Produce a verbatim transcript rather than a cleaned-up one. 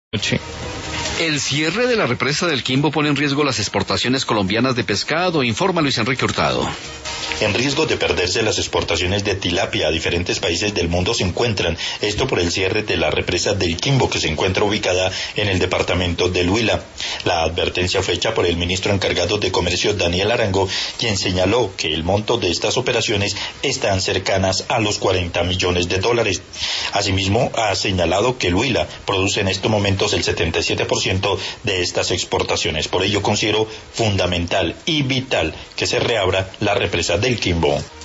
Sí. El cierre de la represa del Quimbo pone en riesgo las exportaciones colombianas de pescado, informa Luis Enrique Hurtado. En riesgo de perderse las exportaciones de tilapia a diferentes países del mundo se encuentran, esto por el cierre de la represa del Quimbo, que se encuentra ubicada en el departamento del Huila. La advertencia fue hecha por el ministro encargado de Comercio, Daniel Arango, quien señaló que el monto de estas operaciones están cercanas a los cuarenta millones de dólares. Asimismo, ha señalado que el Huila produce en estos momentos el setenta y siete por ciento de estas exportaciones. Por ello considero fundamental y vital que se reabra la represa del Quimbo.